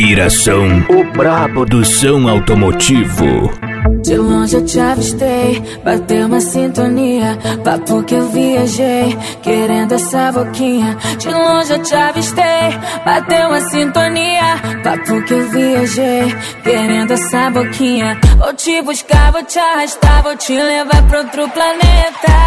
Inspiração, o brabo do som automotivo. De longe eu te avistei, bateu uma sintonia, papo que eu viajei, querendo essa boquinha. De longe eu te avistei, bateu uma sintonia, papo que eu viajei, querendo essa boquinha. Vou te buscar, vou te arrastar, vou te levar pra outro planeta.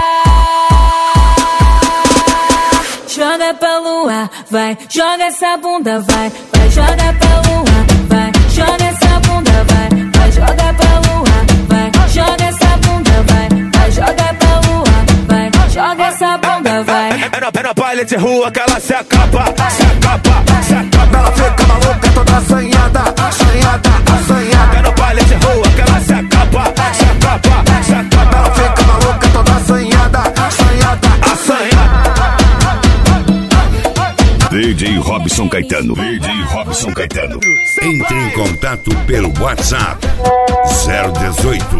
Joga pra lua, vai, joga essa bunda, vai, vai, joga pra lua, vai, joga essa bunda, vai, vai, joga pra lua, vai, joga essa bunda, vai, vai, joga pra lua, vai, joga essa bunda, vai. É na palha de rua que ela se acaba, se acaba, se acaba. Ela fica maluca, toda assanhada, assanhada, assanhada. É na palha de rua que ela se acaba, se acaba, se acaba. Ela fica maluca, toda assanhada, assanhada, assanhada. DJ Robson Caetano. DJ Robson Caetano. Entre em contato pelo WhatsApp 018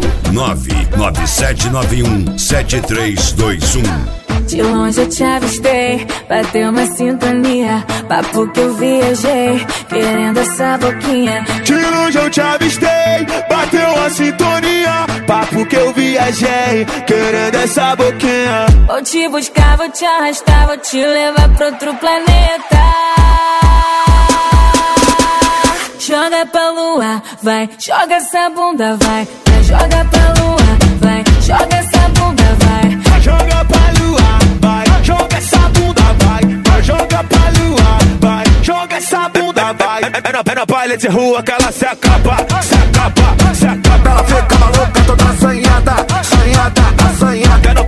99791 7321. De longe eu te avistei, bateu uma sintonia, papo que eu viajei, querendo essa boquinha. De longe eu te avistei, bateu uma sintonia, papo que eu viajei, querendo essa boquinha. Vou te buscar, vou te arrastar, vou te levar pra outro planeta. Joga pra lua, vai, joga essa bunda, vai, vai, joga pra lua, vai, joga essa bunda, vai. Joga pra lua, vai, joga essa bunda, vai, vai, joga pra lua, vai, joga essa bunda, vai. É na palha de rua que ela se acaba, se acaba, se acaba. Ela fica maluca, toda assanhada, assanhada, assanhada.